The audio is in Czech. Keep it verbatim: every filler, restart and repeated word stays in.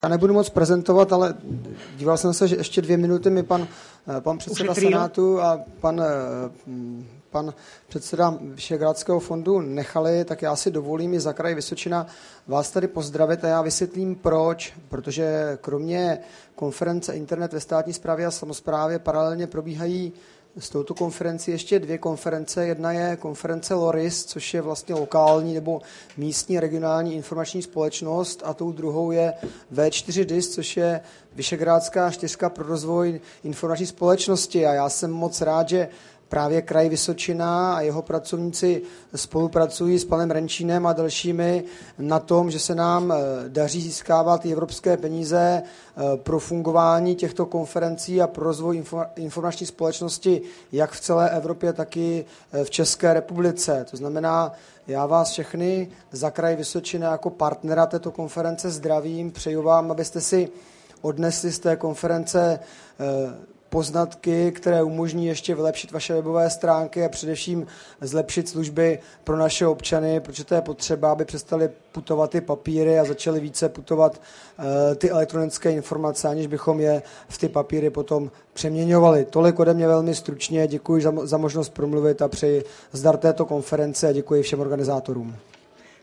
Já nebudu moc prezentovat, ale díval jsem se, že ještě dvě minuty mi pan, pan předseda Senátu a pan, pan předseda Visegrádského fondu nechali, tak já si dovolím i za kraj Vysočina vás tady pozdravit a já vysvětlím proč, protože kromě konference Internet ve státní správě a samosprávě paralelně probíhají s touto konferencí ještě dvě konference. Jedna je konference LORIS, což je vlastně lokální nebo místní regionální informační společnost, a tou druhou je V čtyři D I S, což je Visegrádská čtyřka pro rozvoj informační společnosti. A já jsem moc rád, že právě kraj Vysočina a jeho pracovníci spolupracují s panem Renčínem a dalšími na tom, že se nám daří získávat evropské peníze pro fungování těchto konferencí a pro rozvoj informační společnosti jak v celé Evropě, tak i v České republice. To znamená, já vás všechny za kraj Vysočina jako partnera této konference zdravím. Přeju vám, abyste si odnesli z té konference poznatky, které umožní ještě vylepšit vaše webové stránky a především zlepšit služby pro naše občany, protože to je potřeba, aby přestali putovat ty papíry a začaly více putovat uh, ty elektronické informace, aniž bychom je v ty papíry potom přeměňovali. Tolik ode mě velmi stručně, děkuji za, za možnost promluvit a přeji zdar této konference a děkuji všem organizátorům.